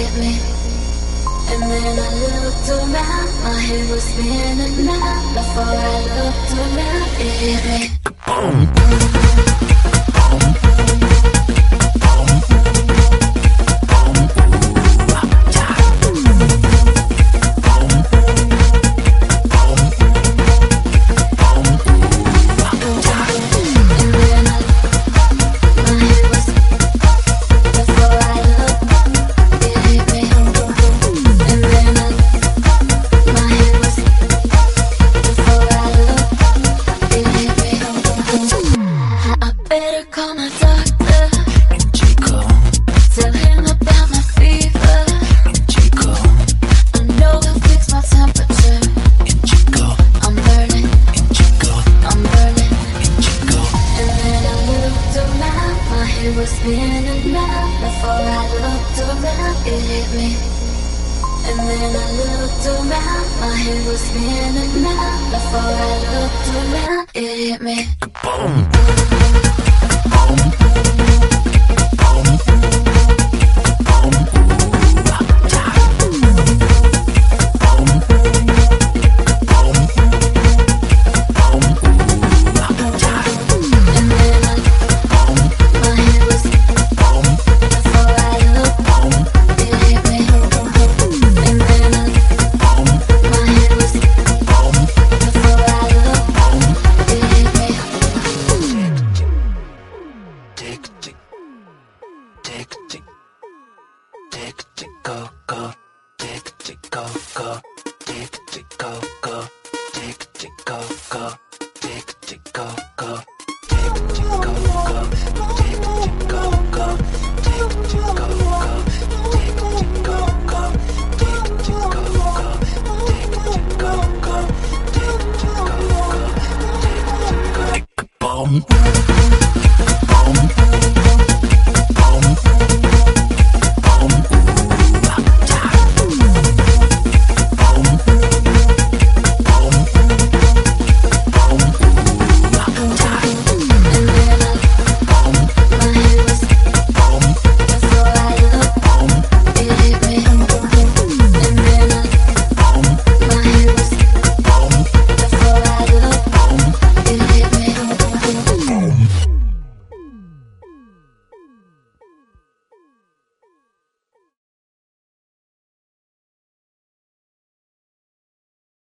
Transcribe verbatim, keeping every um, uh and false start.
hit me. And then I looked around, my head was spinning now. Before I looked around, it hit me. Better call my doctor. Chico. Tell him about my fever. Chico. I know he'll fix my temperature. Chico. I'm burning. Chico. I'm burning. Chico. And then I looked around, my head was spinning round. Before I looked around, it hit me. And then I looked around, my head was spinning round. Before I looked around, it hit me. Tick, tick, tick, tick, tick, tick, go, go, tick, tick, go, go.